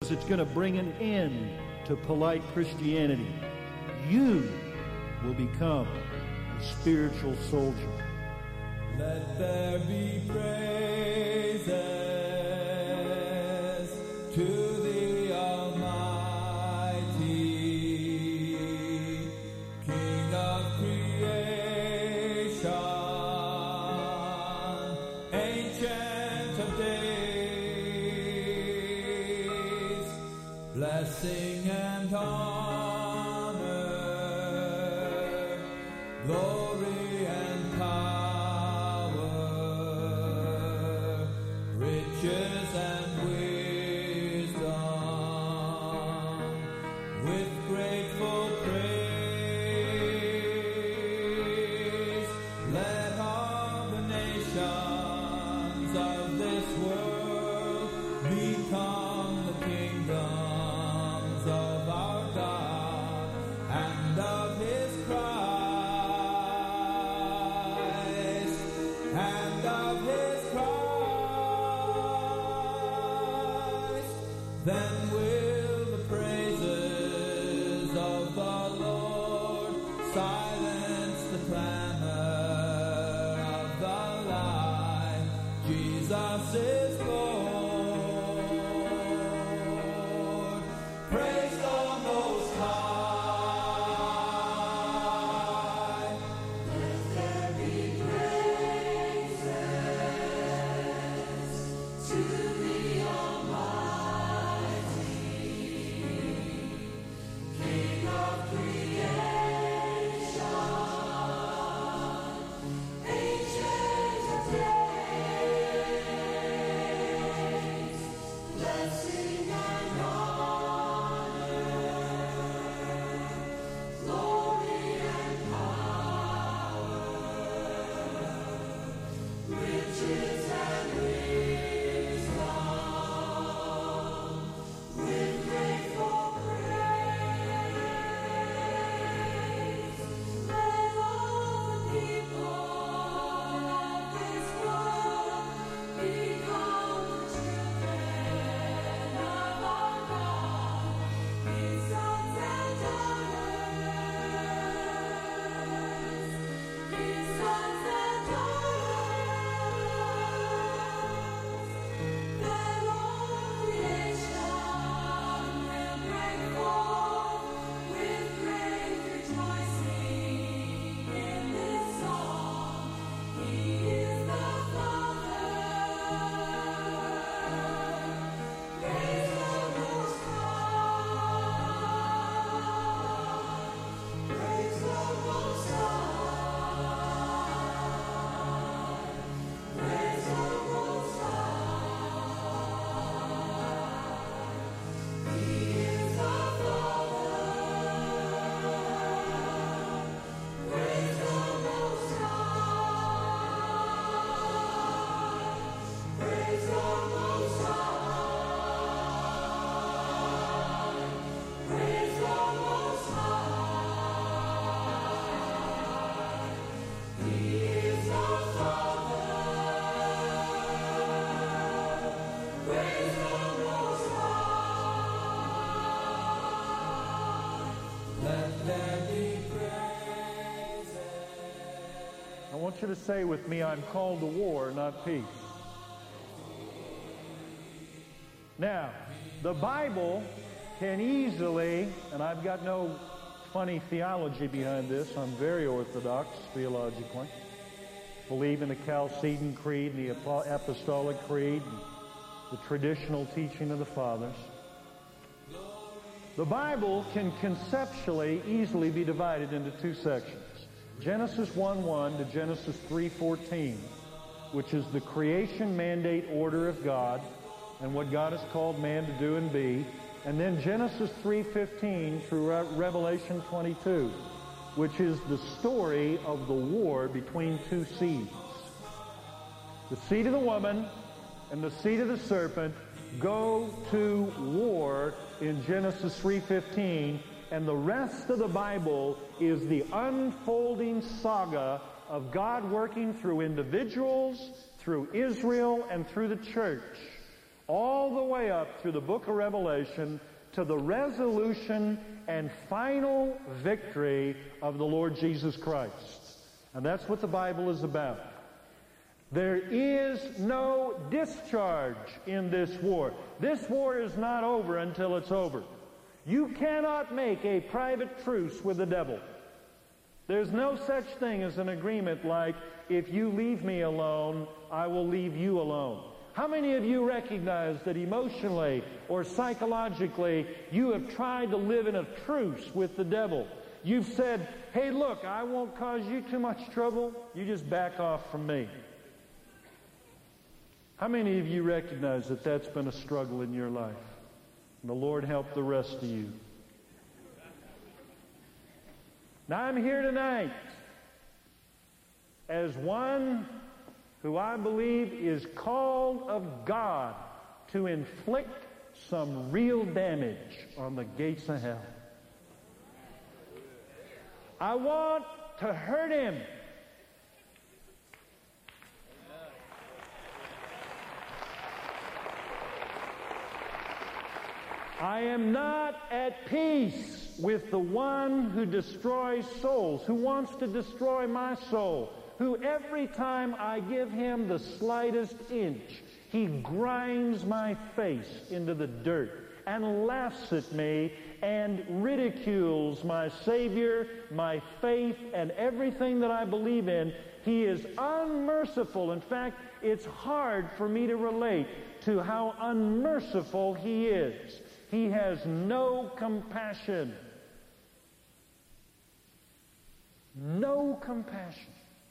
It's going to bring an end to polite Christianity. You will become a spiritual soldier. Let there be praises to the Almighty, King of creation, Ancient of days, blessing and honor, glory and power, riches and wisdom, with grateful praise, let all the nations of this world become the kingdoms of our God and of His Christ, and of His Christ. Then will the praises of the Lord silence the clamor of the lie. Jesus is Lord. Praise the Most High. Let there be praises to the Almighty, King of creation, Ancient of days, blessing and honor, glory and power, riches and wisdom, with grateful praise, let all the people of this world become the children of our God, His sons and daughters, His sons and daughters. Then all creation will break forth with great rejoicing in this song. He is the Father. Praise the Most High. Praise the Most High. Praise the Most High. He is the Father. Praise the Most High. Praise the Most High. Praise the Most High. He is the Father. Praise the Most High. Let there be praises. I want you to say with me, I'm called to war, not peace. Now, the Bible can easily, and I've got no funny theology behind this, I'm very orthodox theologically, believe in the Chalcedon Creed, the Apostolic Creed, and the traditional teaching of the Fathers. The Bible can conceptually easily be divided into two sections. Genesis 1:1 to Genesis 3:14, which is the creation mandate order of God and what God has called man to do and be. And then Genesis 3:15 through Revelation 22, which is the story of the war between two seeds. The seed of the woman and the seed of the serpent go to war in Genesis 3:15, and the rest of the Bible is the unfolding saga of God working through individuals, through Israel, and through the church all the way up through the book of Revelation to the resolution and final victory of the Lord Jesus Christ. And that's what the Bible is about. There is no discharge in this war. This war is not over until it's over. You cannot make a private truce with the devil. There's no such thing as an agreement like, if you leave me alone, I will leave you alone. How many of you recognize that emotionally or psychologically you have tried to live in a truce with the devil? You've said, hey, look, I won't cause you too much trouble. You just back off from me. How many of you recognize that that's been a struggle in your life? And the Lord help the rest of you. Now I'm here tonight as one who I believe is called of God to inflict some real damage on the gates of hell. I want to hurt him. I am not at peace with the one who destroys souls, who wants to destroy my soul, who every time I give him the slightest inch, he grinds my face into the dirt and laughs at me and ridicules my Savior, my faith, and everything that I believe in. He is unmerciful. In fact, it's hard for me to relate to how unmerciful he is. He has no compassion. No compassion.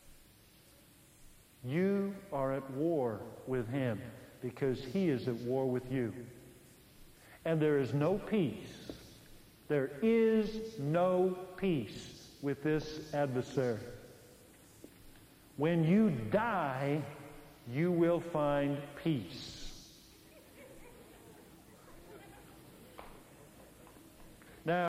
You are at war with him because he is at war with you. And there is no peace. There is no peace with this adversary. When you die, you will find peace.